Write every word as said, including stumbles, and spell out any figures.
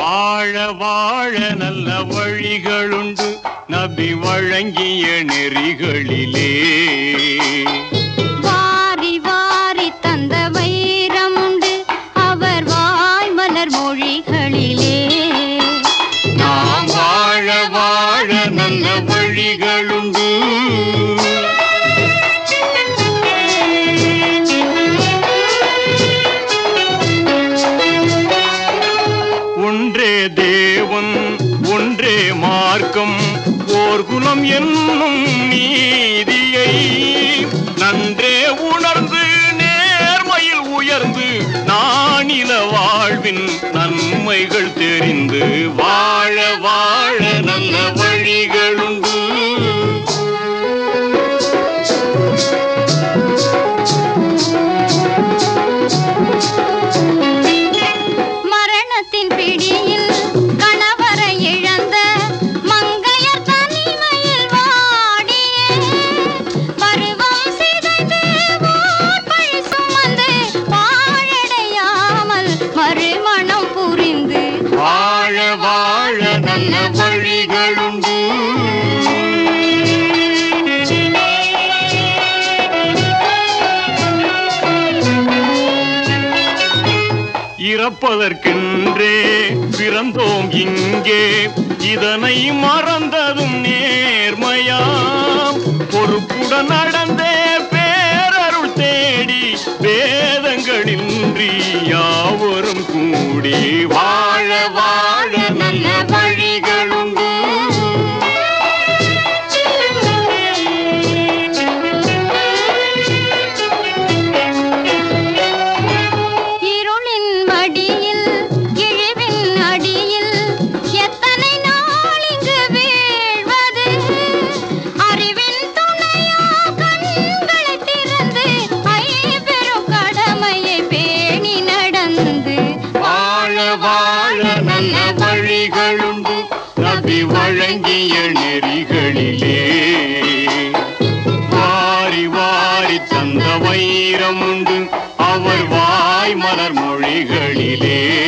வாழ வாழ நல்ல வழிகளுண்டு நபி வழங்கிய நெறிகளிலே. வாரி வாரி தந்த வைரமுண்டு அவர் வாய் மலர் மொழிகளிலே. நாம் வாழ வாழ நல்ல வழிகளுண்டு. ஒன்றே தேவன் ஒன்றே மார்க்கம் ஓர் குலம் என்னும் நீதியை நன்றே உணர்ந்து நேர்மையில் உயர்ந்து நானில வாழ்வின் நன்மைகள் தெரிந்து வாழ வாழ நல்ல வழிகளுண்டு. மரணத்தின் பிடியில் கணவரை இழந்த மங்கையர் தனிமையில் வாடியே பருவம் சிதைந்து ஊர்பழி சுமந்து வாழடையாமல் மறுமணம் புரிந்து வாழ வாழ நல்ல வழிகளுண்டு. இறப்பதற்கென்றே பிறந்தோம் இங்கே இதனை மறந்ததும் நேர்மையாம் பொறுப்புடன் நடந்தே பேரருள் தேடி வேதங்களின்றி யாவரும் கூடி வாழ வாழ நல்ல வழிகளுண்டு. இருளின் மடியில் இழிவின் அடியில் எத்தனை நாள் இங்கு வீழ்வது அறிவின் துணையா கண்களை திறந்து ஐம்பெரும் கடமையை பேணி நடந்து வாழ வாழ நல்ல வழிகளுண்டு நபி வழங்கிய நெறிகளிலே. வாரி வாரி தந்த வைரமுண்டு அவர் வாய் மலர் மொழிகளிலே.